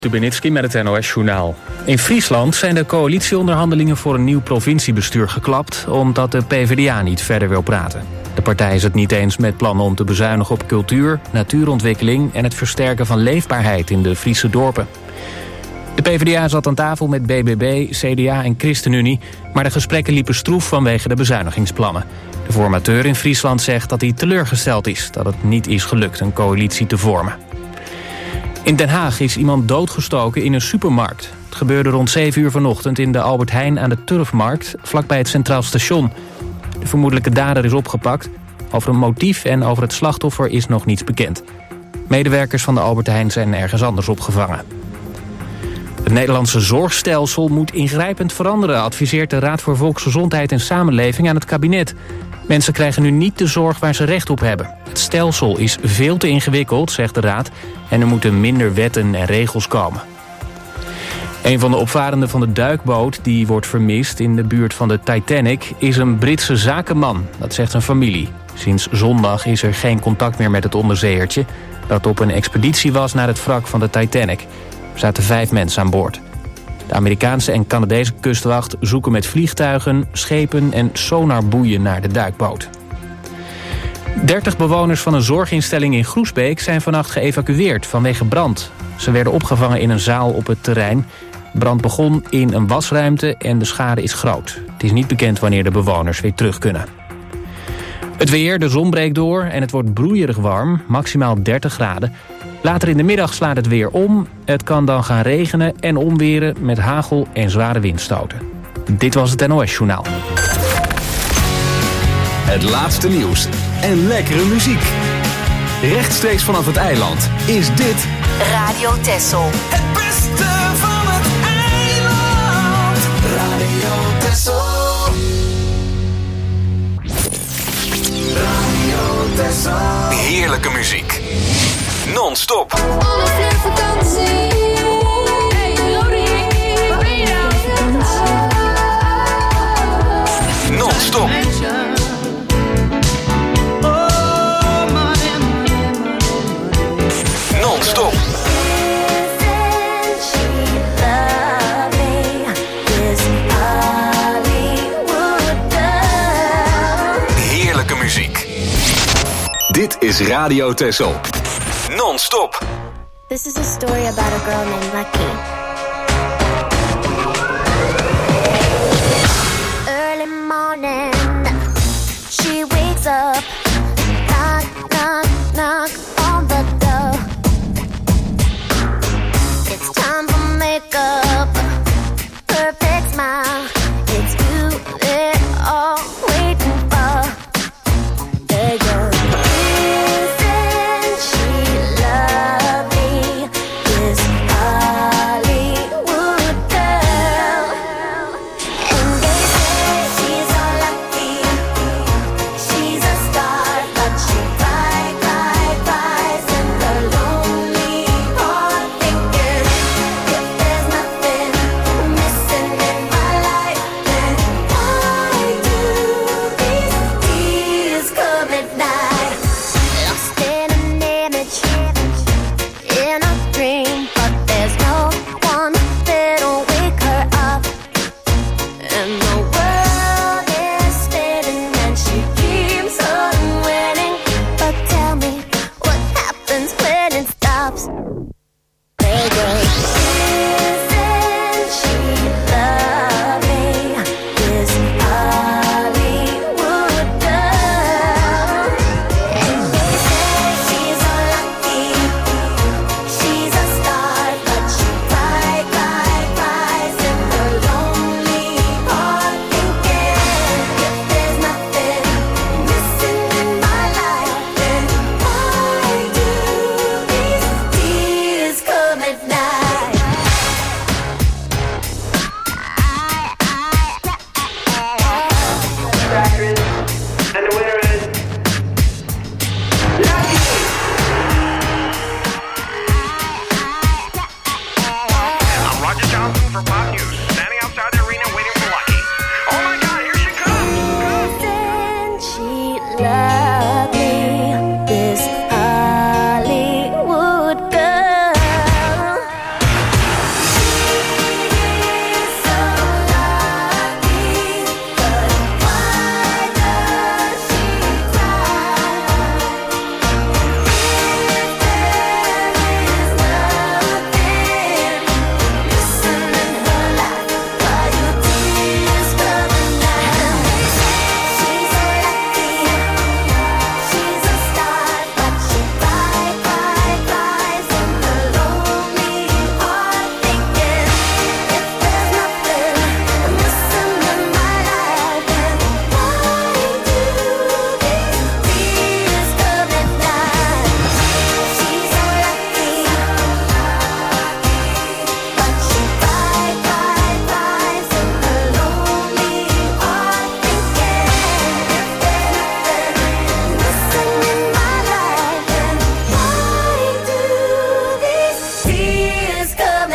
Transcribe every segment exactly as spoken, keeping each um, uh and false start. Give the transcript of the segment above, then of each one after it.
Stubenitski met het N O S-journaal. In Friesland zijn de coalitieonderhandelingen voor een nieuw provinciebestuur geklapt, omdat de P v d A niet verder wil praten. De partij is het niet eens met plannen om te bezuinigen op cultuur, natuurontwikkeling en het versterken van leefbaarheid in de Friese dorpen. De P v d A zat aan tafel met B B B, C D A en ChristenUnie, maar de gesprekken liepen stroef vanwege de bezuinigingsplannen. De formateur in Friesland zegt dat hij teleurgesteld is dat het niet is gelukt een coalitie te vormen. In Den Haag is iemand doodgestoken in een supermarkt. Het gebeurde rond zeven uur vanochtend in de Albert Heijn aan de Turfmarkt, vlakbij het Centraal Station. De vermoedelijke dader is opgepakt. Over een motief en over het slachtoffer is nog niets bekend. Medewerkers van de Albert Heijn zijn ergens anders opgevangen. Het Nederlandse zorgstelsel moet ingrijpend veranderen, adviseert de Raad voor Volksgezondheid en Samenleving aan het kabinet. Mensen krijgen nu niet de zorg waar ze recht op hebben. Het stelsel is veel te ingewikkeld, zegt de Raad, en er moeten minder wetten en regels komen. Een van de opvarenden van de duikboot die wordt vermist in de buurt van de Titanic is een Britse zakenman, dat zegt zijn familie. Sinds zondag is er geen contact meer met het onderzeeërtje dat op een expeditie was naar het wrak van de Titanic. Er zaten vijf mensen aan boord. De Amerikaanse en Canadese kustwacht zoeken met vliegtuigen, schepen en sonarboeien naar de duikboot. dertig bewoners van een zorginstelling in Groesbeek zijn vannacht geëvacueerd vanwege brand. Ze werden opgevangen in een zaal op het terrein. Brand begon in een wasruimte en de schade is groot. Het is niet bekend wanneer de bewoners weer terug kunnen. Het weer, de zon breekt door en het wordt broeierig warm, maximaal dertig graden. Later in de middag slaat het weer om. Het kan dan gaan regenen en onweren met hagel en zware windstoten. Dit was het N O S-journaal. Het laatste nieuws en lekkere muziek. Rechtstreeks vanaf het eiland is dit Radio Texel. Het beste van het eiland. Radio Texel. Radio Texel. heerlijke muziek. Non-stop. Alles in vakantie. Hey, Lodi, waar ben je nou? Non-stop. Non-stop. Heerlijke muziek. Dit is Radio Texel. Non-stop. This is a story about a girl named Lucky. Early morning, she wakes up, knock, knock, knock on the door. It's time for makeup, perfect smile. It's you they're all waiting for. There you go.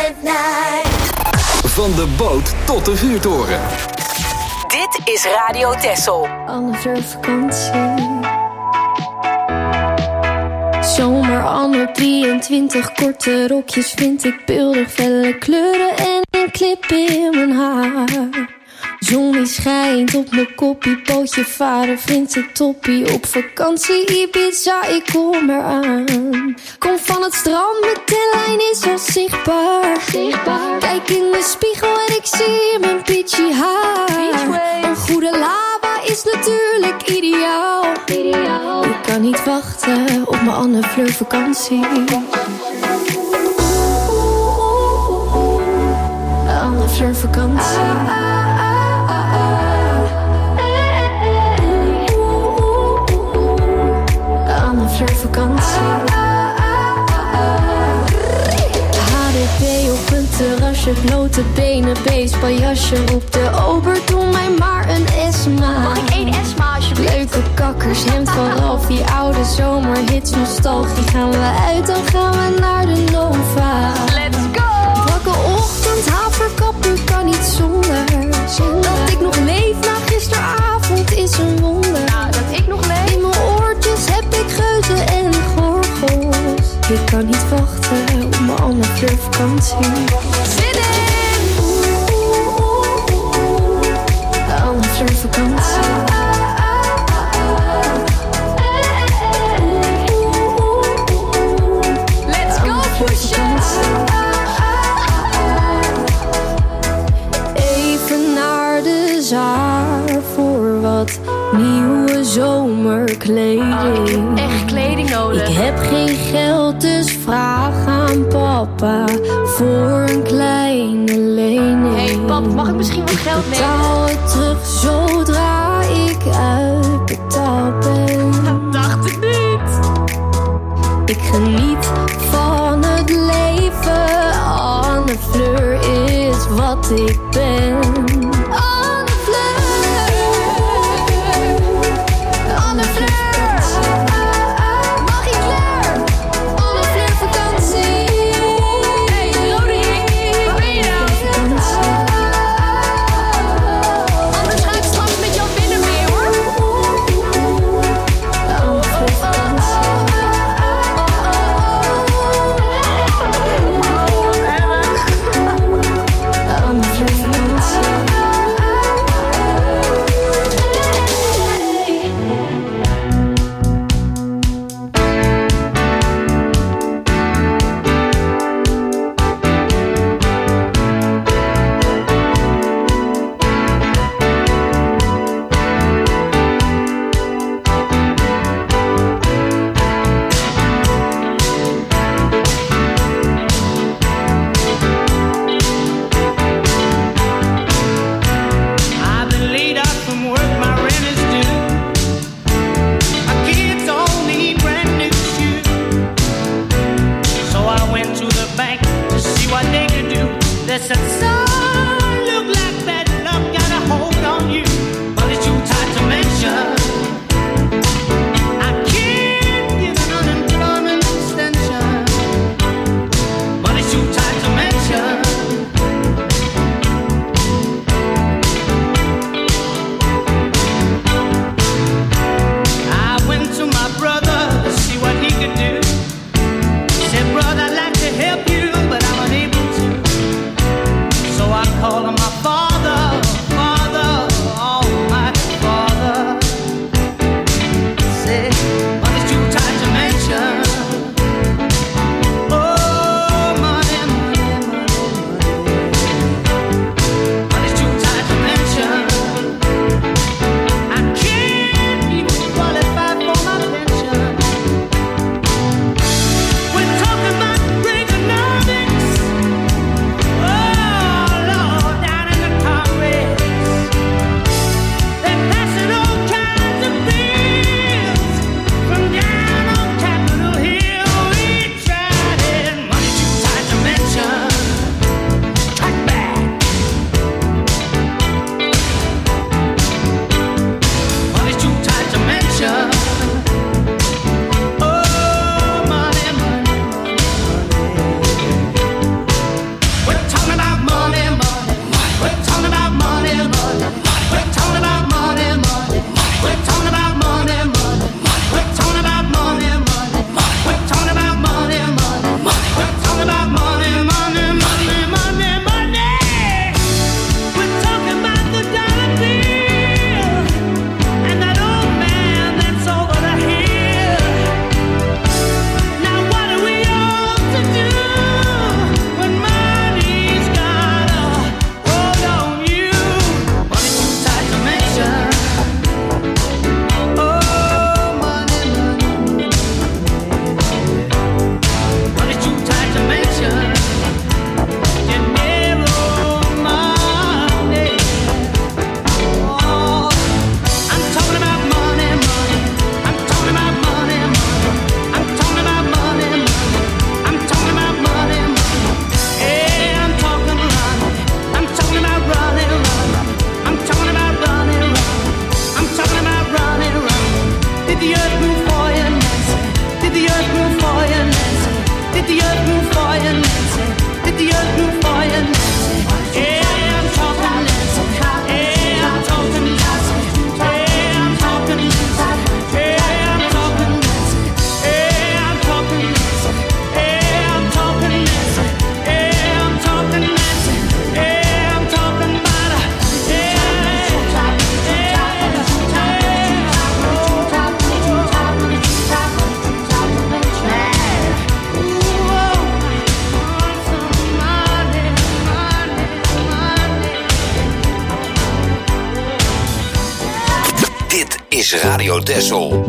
midnight. Van de boot tot de vuurtoren. Dit is Radio Texel. Anne Fleur vakantie. Zomer anno drieëntwintig, korte rokjes vind ik beeldig, felle kleuren en een clip in mijn haar. Zon die schijnt op mijn koppie, pootje varen vindt het toppie. Op vakantie Ibiza, ik kom eraan. Kom van het strand, mijn tenlijn is al zichtbaar. zichtbaar. Kijk in de spiegel en ik zie mijn peachy haar. Een goede lava is natuurlijk ideaal. ideaal. Ik kan niet wachten op mijn Anne Fleur vakantie. Anne Fleur vakantie. Anne Fleur vakantie. H D P op een terrasje, blote benen, beestpaljasje. Op de ober, doe mij maar een Esma. Mag ik één Esma alsjeblieft? Leuke kakkers, hemd van Ralf, die oude zomerhits, nostalgie. Gaan we uit, dan gaan we naar de Nova. Let's go! Wakke ochtend, haverkappen, kan niet zonder. Dat ik nog leef na gisteravond is een wonder. Nou, dat ik nog leef. In mijn oortjes heb ik geuzen en gorgels. Ik kan niet wachten op mijn Anne Fleur vakantie. Zin in! Anne Fleur vakantie. Let's go, pushen! Even naar de zaar voor wat nieuwe zomerkleding. Echt kleding nodig. Ik heb geen geld, dus vraag aan papa voor een kleine lening. Hey pap, mag ik misschien wat geld nemen? Betaal het terug zodra ik uitbetaald ben. Dacht het niet. Ik geniet van het leven. Anne Fleur is wat ik ben. Anne Fleur. Anne Fleur. Mag ik Fleur? Anne Fleur vakantie. Hey Roderick, waar ben je nou? Anders ga ik straks met jou binnen weer hoor. Anne Fleur vakantie. Anne Fleur vakantie. I've been laid out from work, my rent is due. My kids all need brand new shoes. So I went to the bank to see what they could do. They said, son, look like bad luck got a hold on you, but it's too tight to mention. I can't get an unemployment extension, but it's too tight to mention. I went to my brother to see what he could do. He said, brother, I'd like to help you, but I'm unable to. So I is Radio Texel.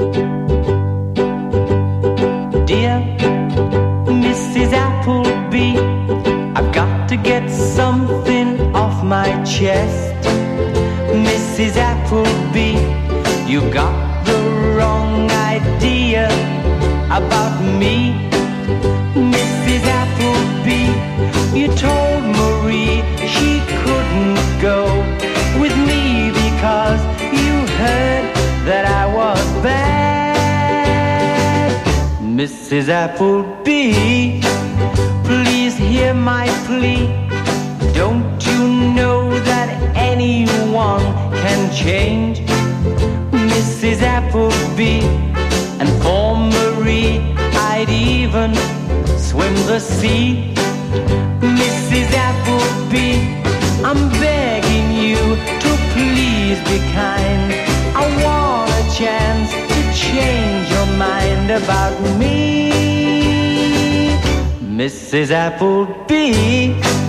Dear Missus Appleby, I've got to get something off my chest. Missus Appleby, you got the wrong idea about me. Missus Appleby, you told Marie she couldn't go with me because you heard that I was bad. Missus Appleby, please hear my plea. Don't you know that anyone can change? Missus Appleby, and for Marie I'd even swim the sea. Missus Appleby, I'm begging you to please be kind. I want a chance to change your mind about me. Missus Appleby.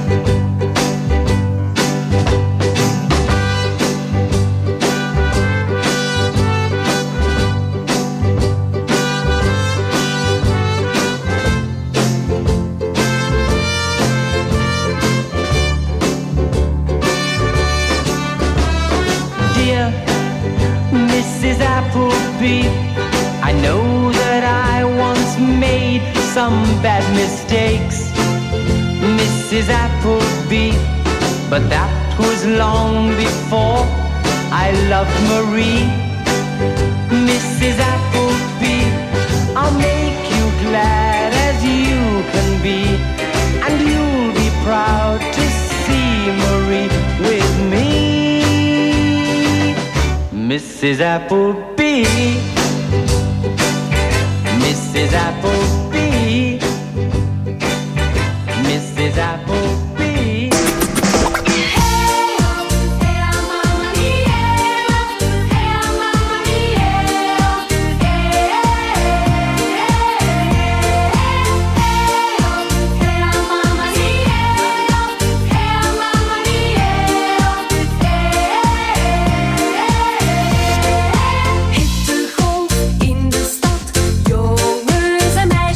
Missus Appleby, I know that I once made some bad mistakes, Missus Appleby, but that was long before I loved Marie. Missus Appleby, I'll make you glad as you can be, and you'll be proud to see Marie with me. Missus Appleby, Missus Appleby, Missus Appleby. Hittegolf in de stad, jongens en meisjes.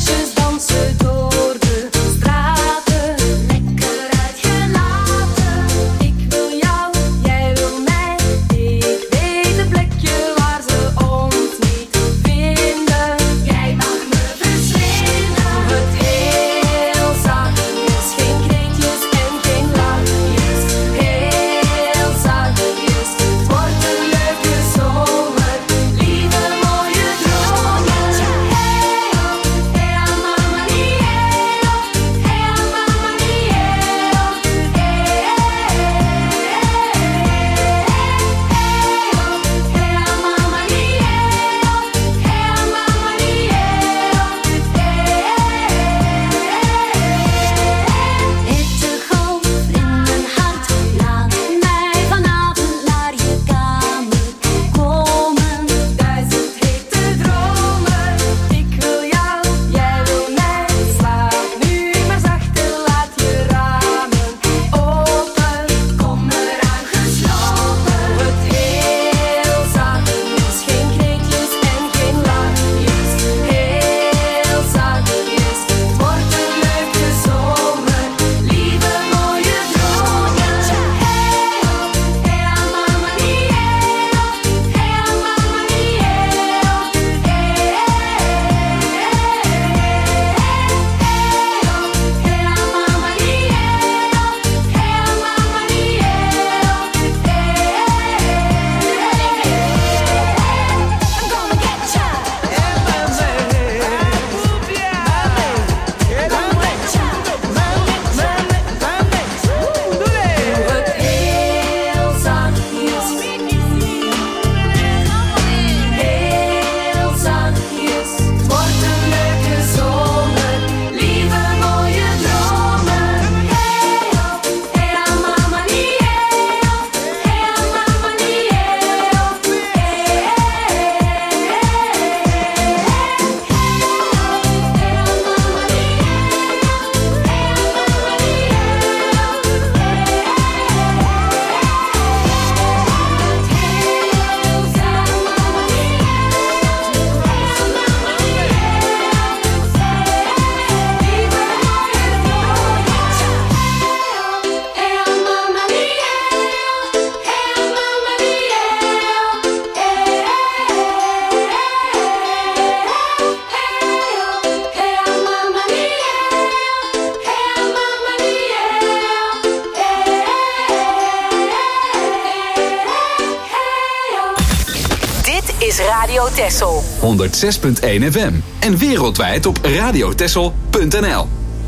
Radio Texel. honderdzes punt één F M. En wereldwijd op radiotexel punt n l.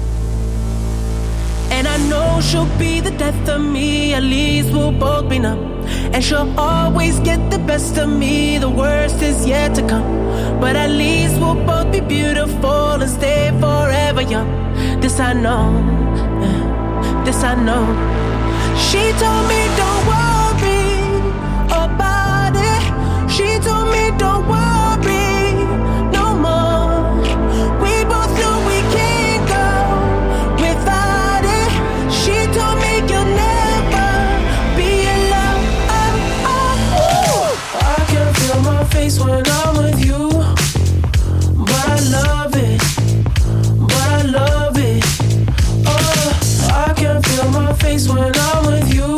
And I know she'll be the death of me, at least we'll both be numb. And she'll always get the best of me, the worst is yet to come. But at least we'll both be beautiful and stay forever young. This I know, yeah, this I know. She told me don't worry about it. She told me don't worry no more. We both know we can't go without it. She told me you'll never be alone. Oh, oh, oh. I can feel my face when I'm with you, but I love it, but I love it. Oh, I can feel my face when I'm with you,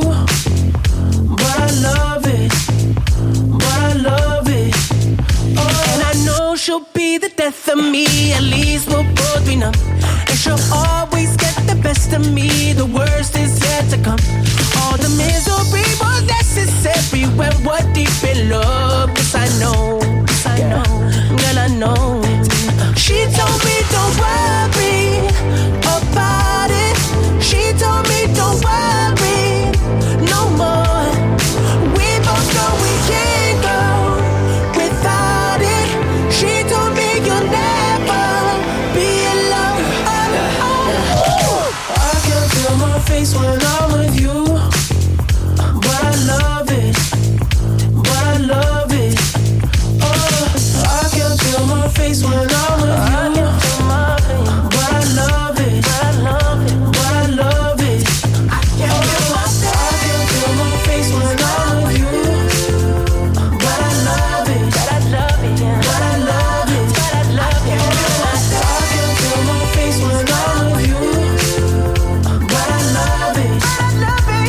but I love it, but I love it. Oh, and I know she'll be the death of me, at least we'll both be numb. And she'll always get the best of me, the worst is yet to come. All the misery was necessary when we're deep in love. Cause I know, cause I know, girl I know. She told me don't worry about it. She told me don't worry no more. We both know we can't go without it. She told me you'll never be alone. Oh, oh, oh. I can feel my face when I'm with you, but I love it, but I love it. Oh, I can feel my face when I'm with you, but I love it, but I love it, but I love it. I can feel my face when I'm with you, but I love it, but I love it, but I love it, but I love it. I can feel my face when I'm with you, but I love it, but I love it.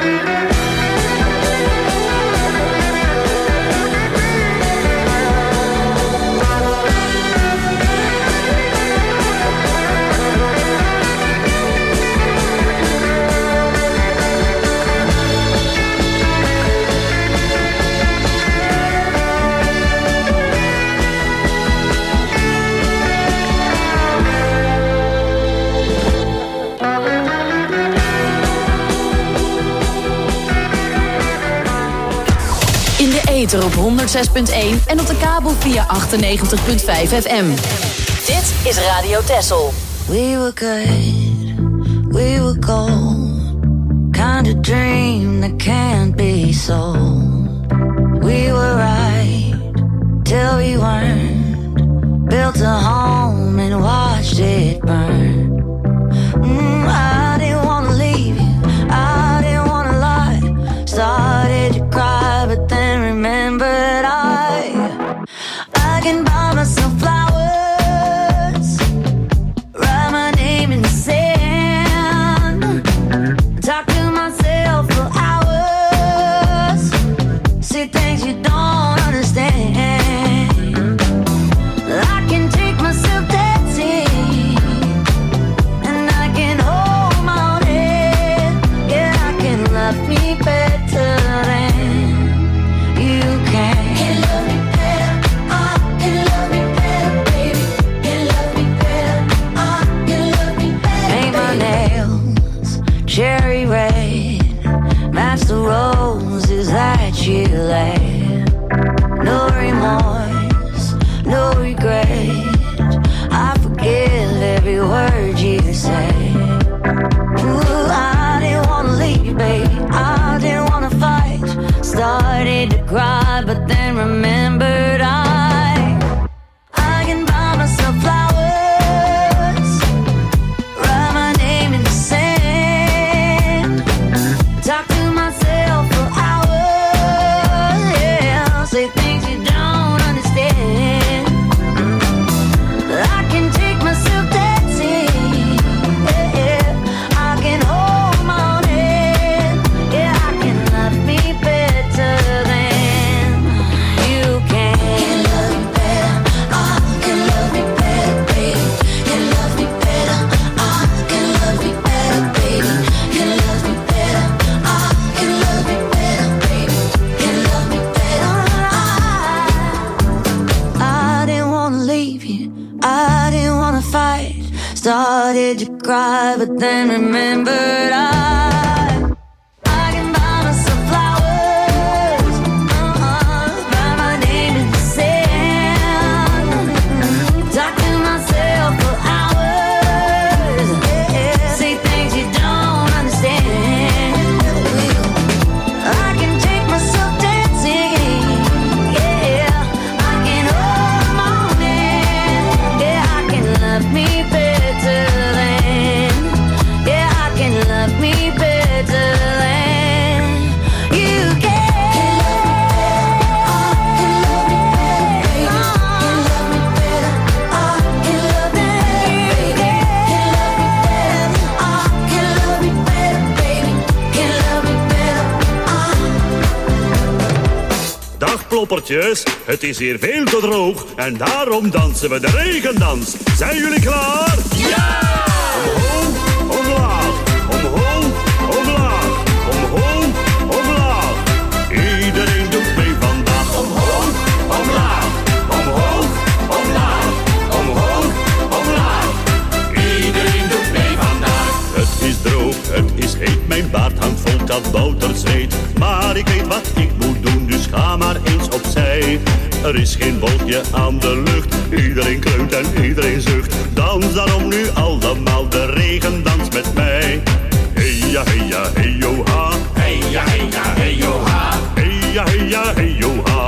Op honderd zes punt één en op de kabel via achtennegentig punt vijf F M. Dit is Radio Texel. We were good, we were gold. Kind of dream that can't be sold. We were right till we weren't. Built a home and watched it burn. Mm, I didn't want to leave you, I didn't want to lie. Started to cry, but then remembered I I can buy myself flowers, write my name in the sand, talk to myself for hours, say things you don't understand. I can take myself dancing, and I can hold my own head. Yeah, I can love me better than you can. Can love me better, I can love me better, baby. Can love me better, I can love me better. Paint my nails cherry red, match the roses that you laid. No remorse, no regret. I forgive every word you say. Ooh, I didn't wanna leave, babe. I didn't wanna fight. Started to cry, but then remembered I I can buy myself flowers, write my name in the sand, talk to myself for hours. Yeah, say things you don't understand. I can take myself dancing. Yeah, yeah. I can hold my own head. Yeah, I can love me better than you can. Can love me better, I can love me better, baby. Can love me better, I can love me better, baby. Can love me better, I can love me better, baby. Can love me better, I I didn't wanna leave you, I didn't wanna fight. Started to cry, but then remembered I I can buy myself flowers, uh-uh, write my name in the sand, talk to myself for hours. Yeah, say things you don't understand. I can take myself dancing. Yeah, I can hold my own hand. Yeah, I can love me better than. Yeah, I can love me better than you can. Can love me better, I can love me better, I can love me better, baby. Can love me better, I can love me better, baby. Can love me better, I. Dag ploppertjes, het is hier veel te droog en daarom dansen we de regendans. Zijn jullie klaar? Ja! Omhoog, omlaag, omhoog, omlaag, omhoog, omlaag. Iedereen doet mee vandaag. Omhoog, omlaag, omhoog, omlaag, omhoog, omlaag. Iedereen doet mee vandaag. Het is droog, het is heet, mijn baard hangt vol kabouterzweet. Maar ik weet wat ik moet doen, dus ga maar eens opzij. Er is geen wolkje aan de lucht, iedereen kreunt en iedereen zucht. Dans daarom nu allemaal de regendans met mij. Hey ja, hey ja, hey yo ha. Hey ja, hey ja, hey yo ha. Hey ja, hey ja, hey yo ha.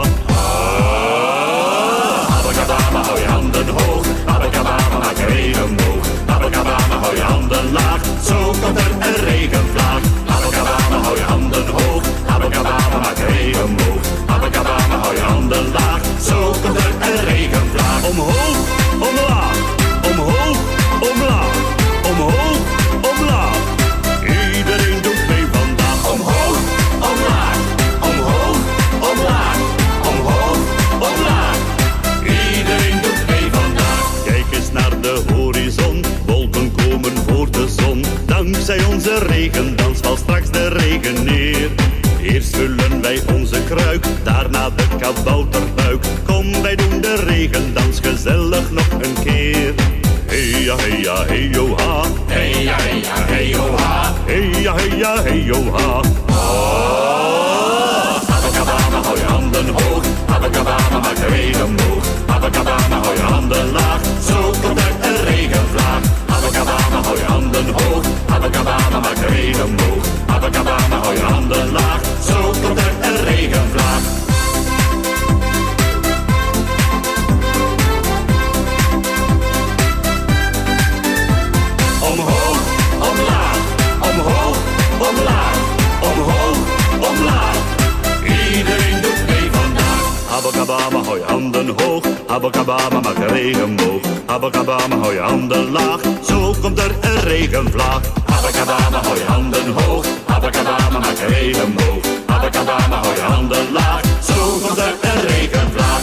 Abakabama, hou je handen hoog. Abakabama, maak je regen omhoog. Abakabama, hou je handen laag. Zo komt er een regenvlaag. Abakabama, hou je handen hoog. Abakabama, maak je regen omhoog. Abakabama, hou je handen laag. Zo komt er een regenvlaag. Omhoog, omlaag, omhoog, omlaag, omhoog, omlaag. Iedereen doet mee vandaag. Omhoog, kruik, daarna de kabouterbuik. Kom, wij doen de regendans gezellig nog een keer. Hey ja, hey ja, hey yo ha. Hey ja, hey ja, hey yo ha. Hey ja, hey ja, hey yo ha. Oh, Abakabama, hou je handen hoog. Abakabama, maak de regen omhoog. Abakabama, hou je handen laag. Zo komt uit een regenvlaag. Abakabama, hou je handen hoog. Abakabama, maak de regen omhoog. Abakabama, hou je handen laag. Zo komt uit een regenvlaag. Omhoog, omlaag, omhoog, omlaag, omhoog, omlaag. Iedereen doet mee vandaag. Abakabama, hou je handen hoog. Abakabama, maak de regen omhoog. Abakabama, hou je handen laag. Zo komt er een regenvlaag. Abakabama, hou je handen hoog. Abakabama, maak de regen omhoog. Abakabama, hou je handen laag. Zo komt er een regenvlaag.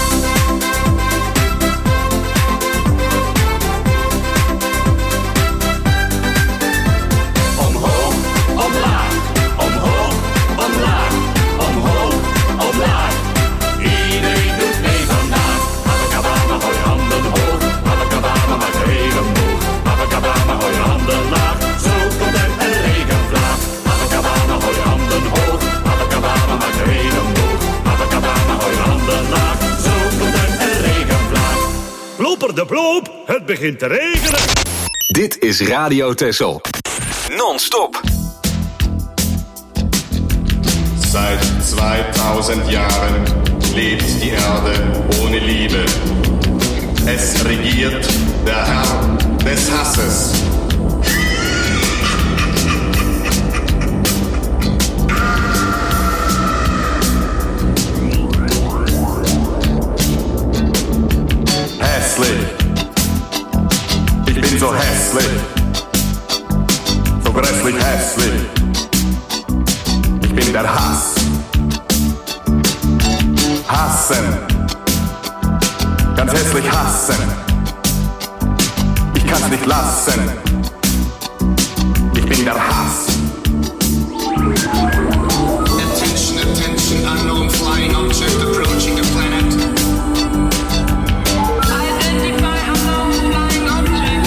Omhoog, omlaag, omhoog, omlaag, omhoog, omlaag. Iedereen doet mee vandaag. Abakabama, hou je handen hoog. Abakabama, maak de regen omhoog. Abakabama, hou je handen laag. Zo komt er een regenvlaag. Abakabama, hou je handen hoog. Abakabama, maak de regen omhoog. Abakabama, hou je handen laag. Zo komt er een regenvlaag. Plopper de plop, het begint te regenen. Dit is Radio Texel. Non-stop. Seit zweitausend Jahren lebt die Erde ohne Liebe. Es regiert der Herr des Hasses. Hässlich. Ich bin so hässlich. So grässlich hässlich. Ich bin der Hass. Hassen. Ganz hässlich hassen. Ich kann's nicht lassen. Ich bin der Hass. Attention, attention, unknown flying object approaching the planet. Identify unknown flying object.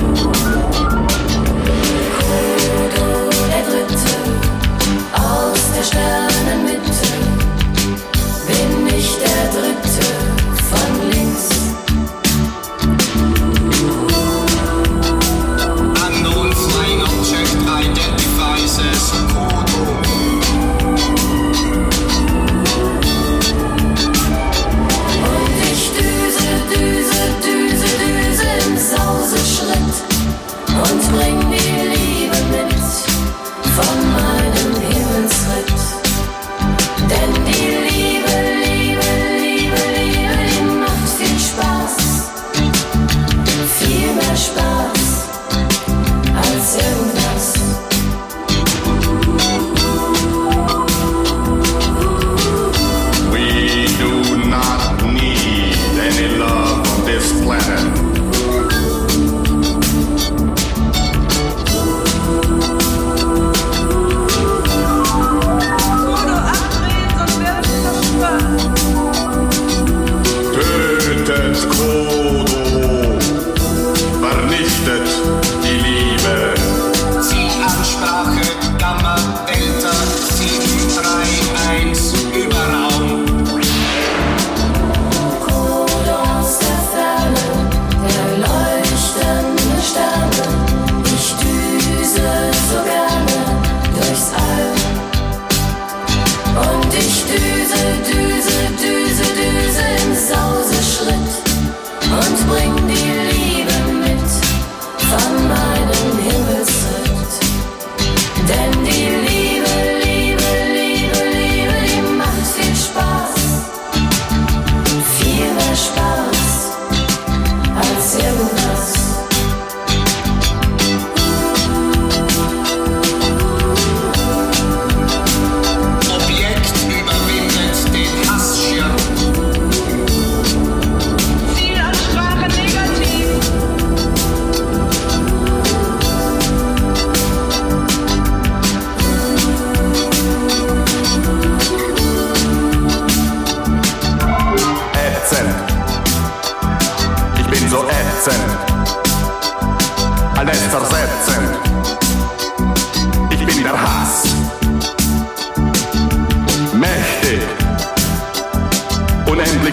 Als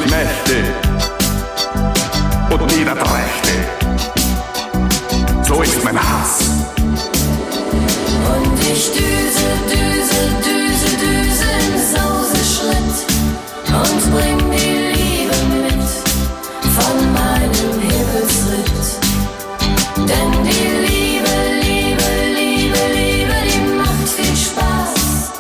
mich mächtig und niederträchtig. So ist mein Hass. Und ich düse, düse, düse, düse im Sauseschritt und bring die Liebe mit von meinem Himmelsritt. Denn die Liebe, Liebe, Liebe, Liebe, die macht viel Spaß.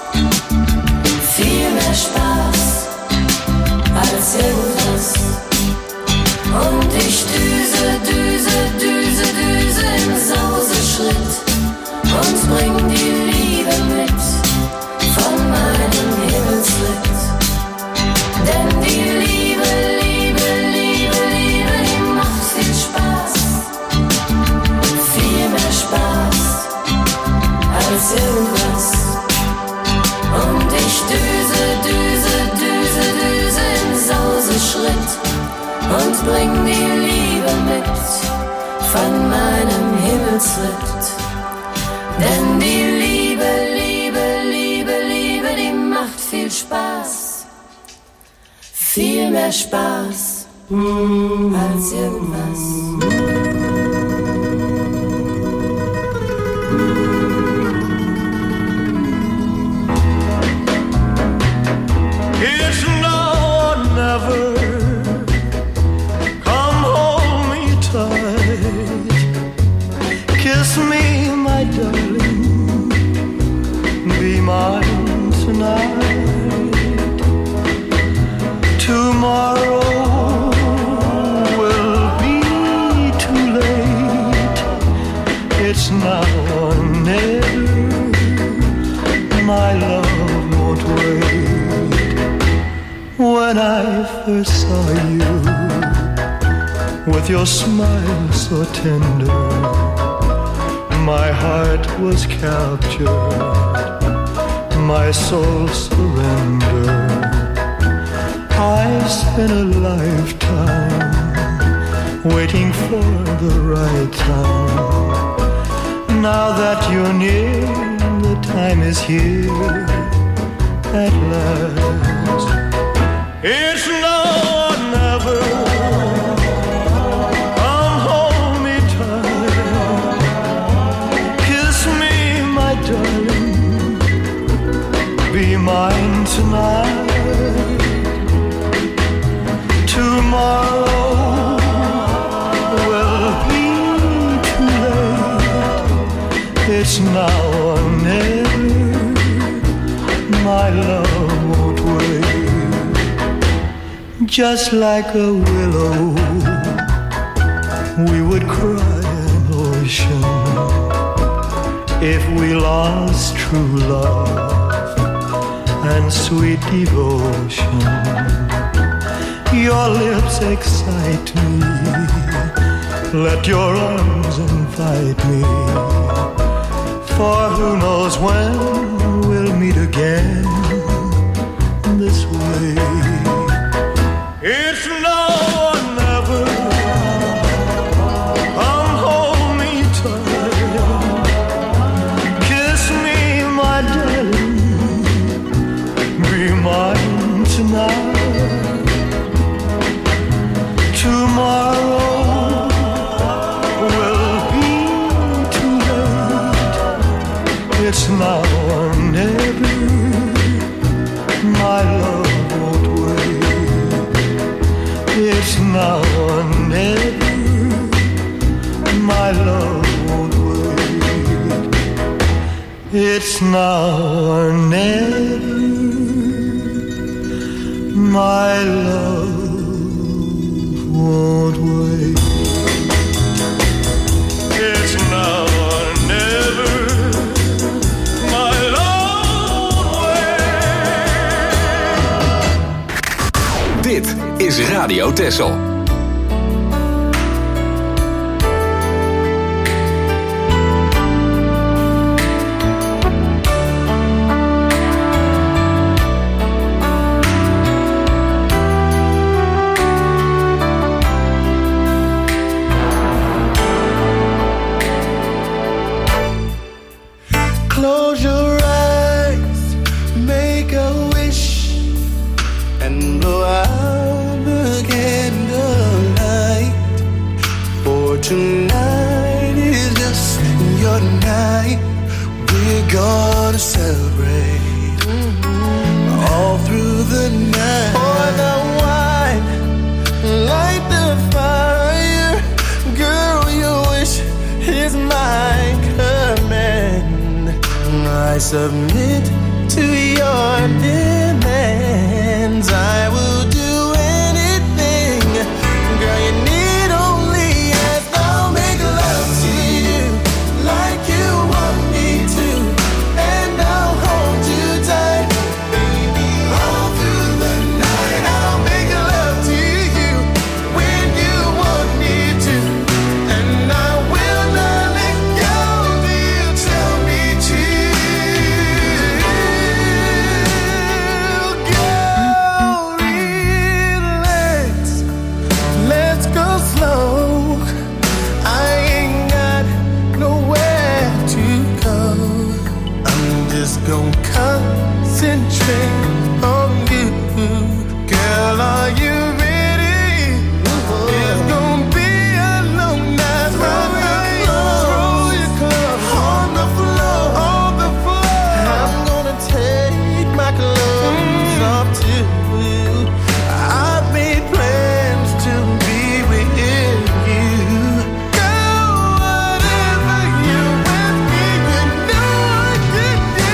Viel mehr Spaß als irgendwas. Und ich düse, düse, düse, düse im Sauseschritt und bring die Liebe mit von meinem Himmelsritt. Denn die Liebe, Liebe, Liebe, Liebe, die macht viel Spaß. Viel mehr Spaß als irgendwas. Und ich düse, düse, düse, düse im Sauseschritt und bring die Liebe mit von meinem Himmelsritt. Denn die Liebe, Liebe, Liebe, Liebe, die macht viel Spaß. Viel mehr Spaß als irgendwas. It's now or never. Come hold me tight. Kiss me, my darling. Be mine tonight. Tomorrow will be too late. It's now or never. My love won't wait. When I first saw you, with your smile so tender, my heart was captured, my soul surrendered. I spent a lifetime waiting for the right time. Now that you're near, the time is here at last. It's now or never. Come hold me tight. Kiss me, my darling. Be mine tonight. Tomorrow will be too late. It's now or never. My love won't wait. Just like a willow, we would cry an ocean if we lost true love and sweet devotion. Your lips excite me, let your arms invite me, for who knows when we'll meet again this way. It's now or never. Come hold me tight. Kiss me, my darling. Be mine tonight. Tomorrow will be too late. It's now or never. My love won't wait. It's now or never. My love won't wait. It's now or never. My love won't wait. It's now or never. My love won't wait. Dit is Radio Texel. Close your eyes, make a wish, and blow out the submit to your demands. I will do anything, girl, you need only ask. I'll make love to you like you want me to, and I'll hold you tight, baby, all through the night. I'll make love to you when you want me to, and I will not let go till you tell me to. Gonna concentrate on you, girl. Are you ready? It's gonna be a long night. Roll your clothes on the floor, on the floor. I'm gonna take my clothes off too. I've made plans to be with you. Go whatever you want me, you know I can do.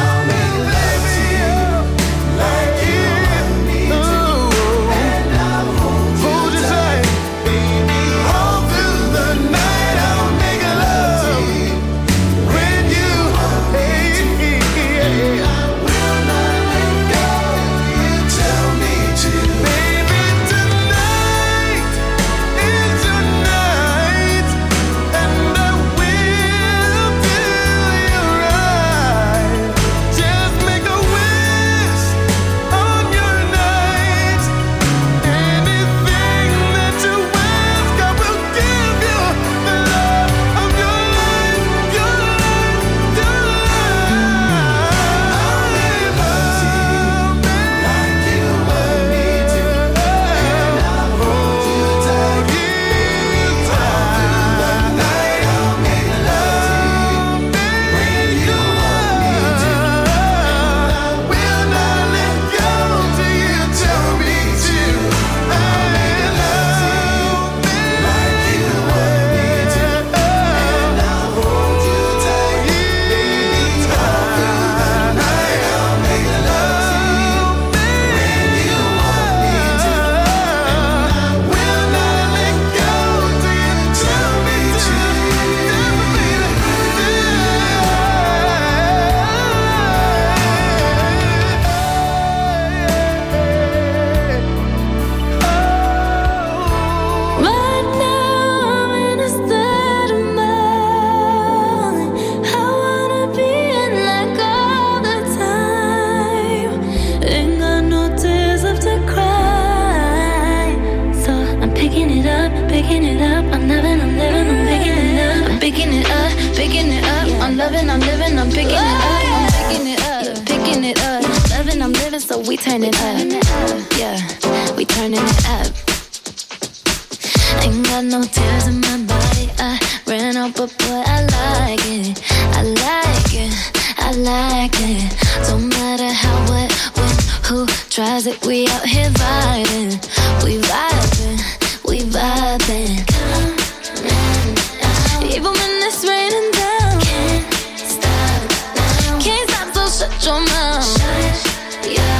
We turn it up, yeah, we turning it up. Ain't got no tears in my body, I ran out, but boy, I like it, I like it, I like it. Don't matter how, what, when, who tries it, we out here vibing, we vibing, we vibing. Even when it's raining down, can't stop now, can't stop, so shut your mouth. Shut your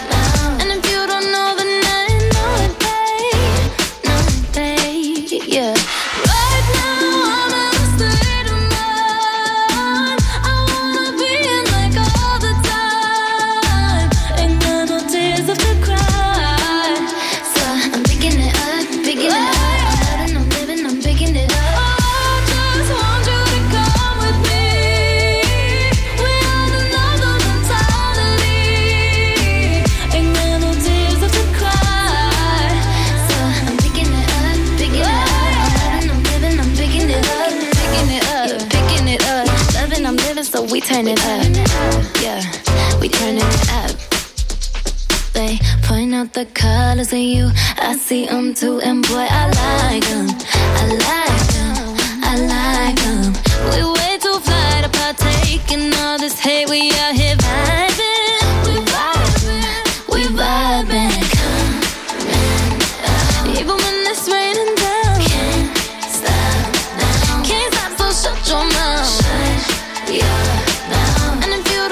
we turn it up, yeah, we turn it up. They point out the colors in you, I see them too, and boy, I like them, I like them, I like them. We way too fly to partake in all this hate, we out here vibing, we vibing, we vibing. Even when it's raining down, can't stop now, can't stop, so shut your mouth. Shut your mouth. And if you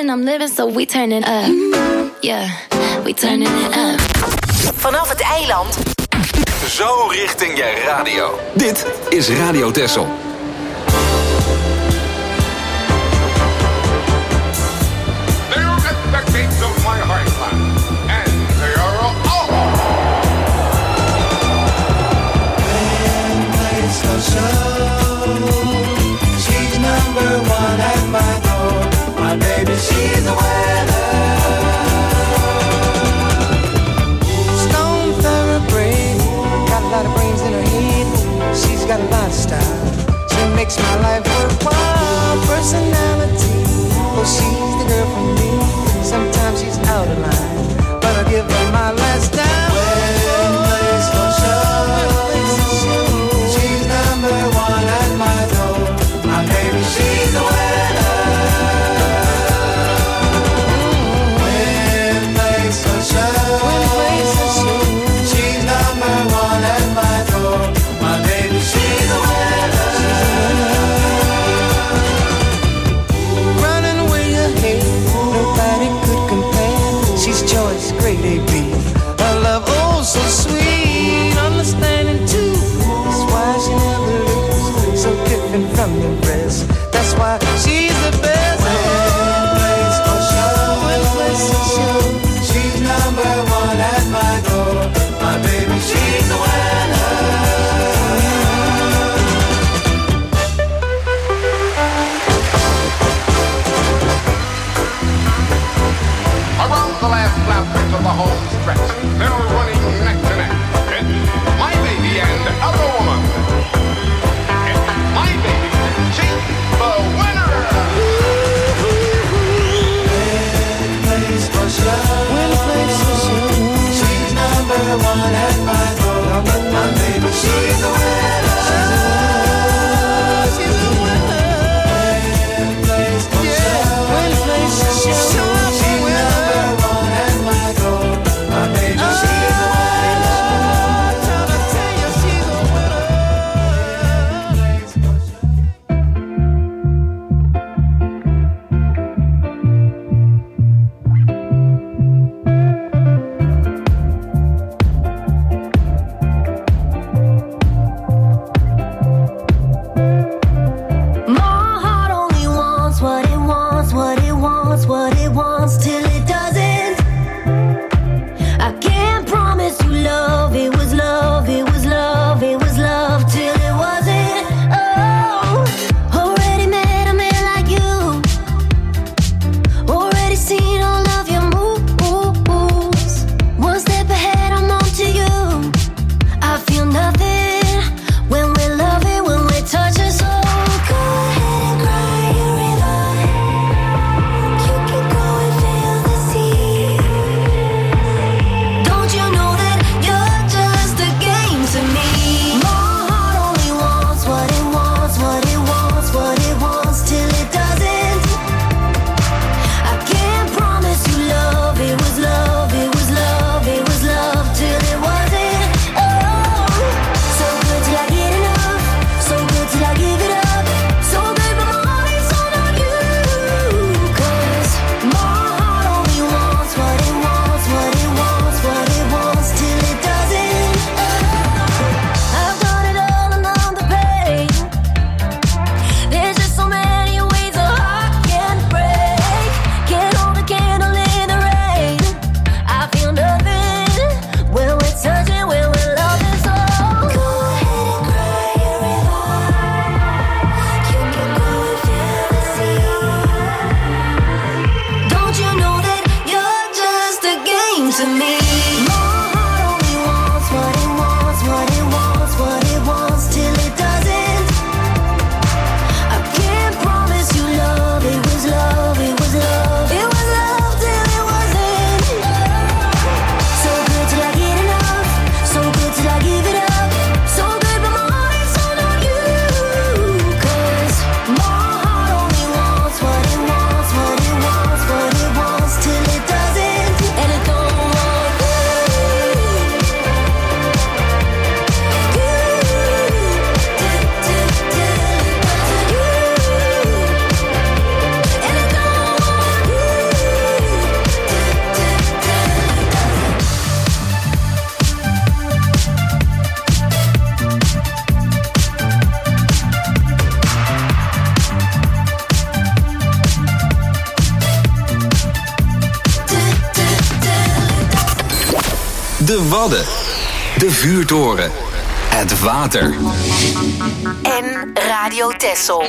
and I'm living, so we turning up. Yeah, we turning it up. Vanaf het eiland. Zo richting je radio. Dit is Radio Texel. They are at the gates of my heartland, and they are all. She's number one at my door. My baby, she's a winner. Stone thoroughbred, got a lot of brains in her head. She's got a lot of style. She makes my life worthwhile. Personality, well, she's the girl for me. Sometimes she's out of line, but I'll give her my last dime. Wedding place for sure. She's number one at my door. My baby, she's a winner. Wedding place for sure. She's number one at my door. My baby, she's a winner. Running away ahead, nobody could compare. She's choice, great A B. A love oh so sweet, understanding too. That's why she never loses, so different from the rest. That's why she's the best. Wedding place for sure, wedding place for sure. She's number one at my door. My baby, she's a winner. Around the last lap of the home stretch, they're running neck to neck. It's my baby and other woman. It's my baby, she's the winner. De Wadden. De Vuurtoren. Het water. En Radio Texel.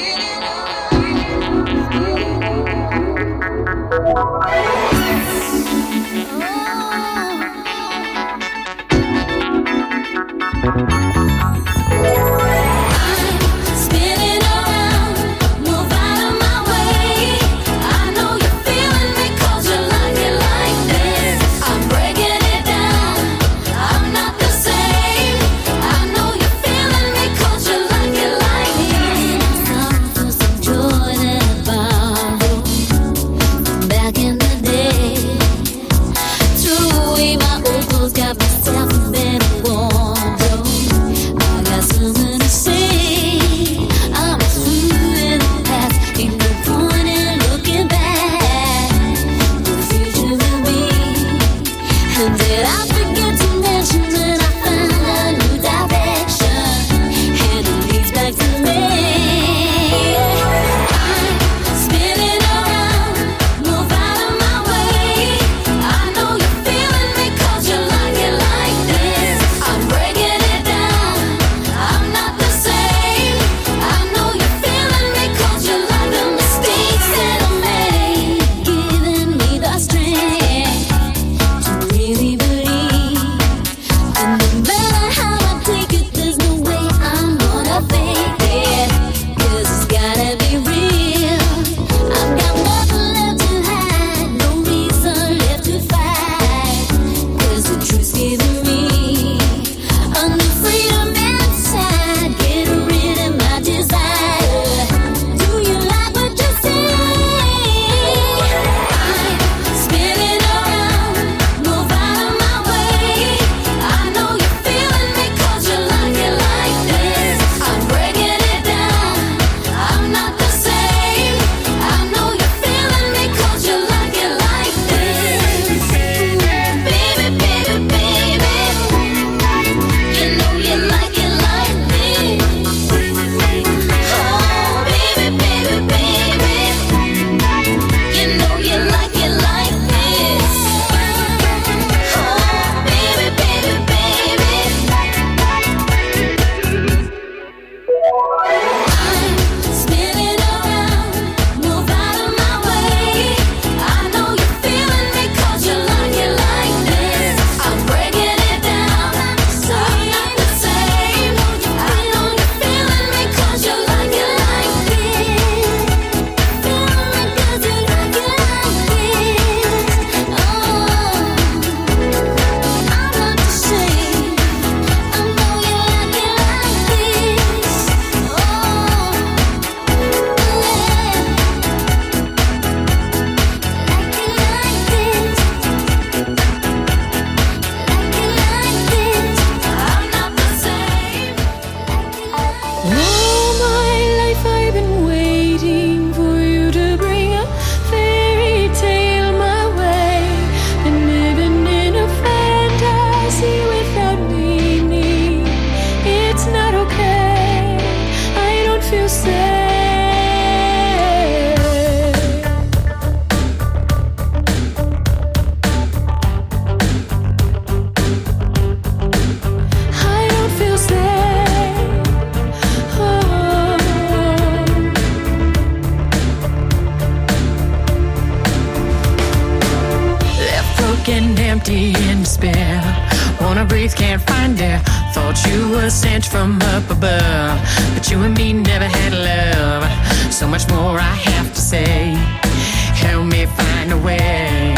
empty in despair. Wanna breathe, can't find air. Thought you were sent from up above, but you and me never had love. So much more I have to say. Help me find a way.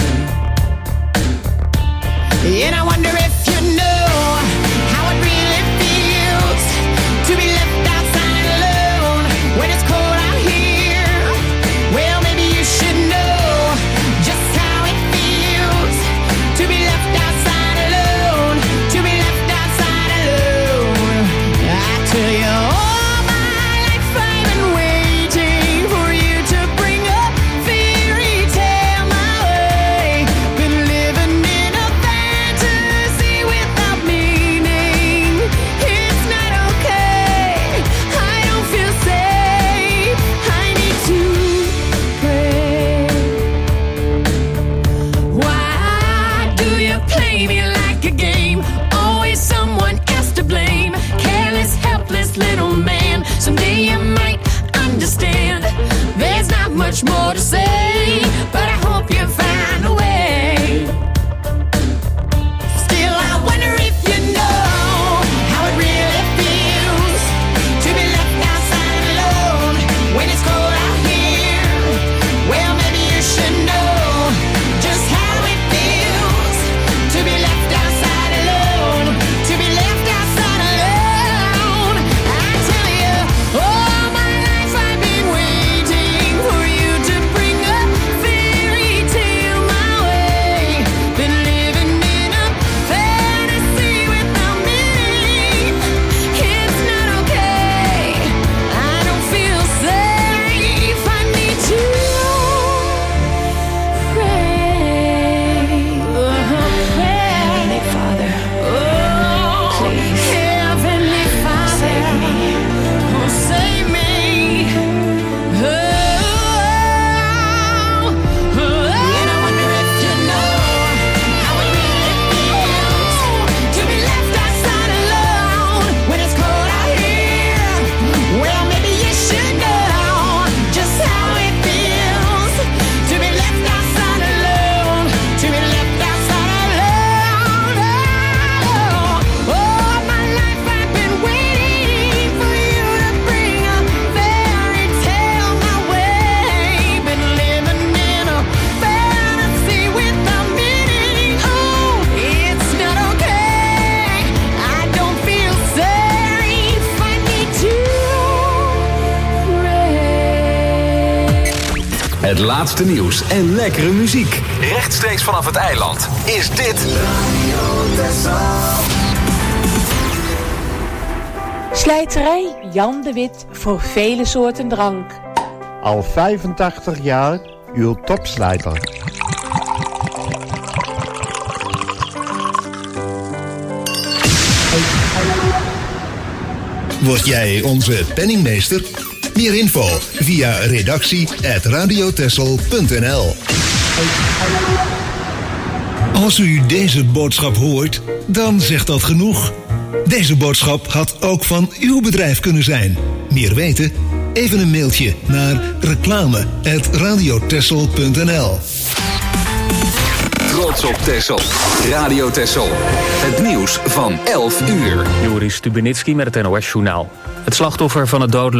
And I wonder if you know how it really feels to be left outside alone when it's cold out here. Well, maybe you should know just how it feels to be left outside alone, to be left outside alone. I tell you, all my life I've been waiting for you to bring a fairy tale my way. Been living in a fantasy someday you might understand. There's not much more to say, but I hope you find a way. Still, I wonder if you know how it really feels to be left outside alone when it's cold out here. Well, maybe you should know just how it feels to be left outside alone, to be left outside alone. I tell you, all my life I've been waiting for you to bring a fairy tale my way. Been living in a fantasy without meaning. It's not okay. I don't feel safe. I need to Heavenly Father, please, Heavenly Father, save me. Oh, save me. Oh, oh, and I wonder if you know how it really feels to be left outside alone when it's cold out here. Well, maybe you should know just how it feels to be left outside alone, to be left outside alone. Oh, all my life I've been waiting for you to bring a fairy tale my way. Been living in a fantasy without meaning. Oh, it's not okay. I don't feel safe. I need to pray. Het laatste nieuws en lekkere muziek. Rechtstreeks vanaf het eiland is dit Slijterij Jan de Wit voor vele soorten drank. Al vijfentachtig jaar uw topslijter. Word jij onze penningmeester? Meer info via redactie at radiotessel punt n l. Als u deze boodschap hoort, dan zegt dat genoeg. Deze boodschap had ook van uw bedrijf kunnen zijn. Meer weten? Even een mailtje naar reclame at radiotessel punt n l. Trots op Texel. Radio Texel. Het nieuws van elf uur. Joris Stubenitski met het N O S-journaal. Het slachtoffer van het dodelijke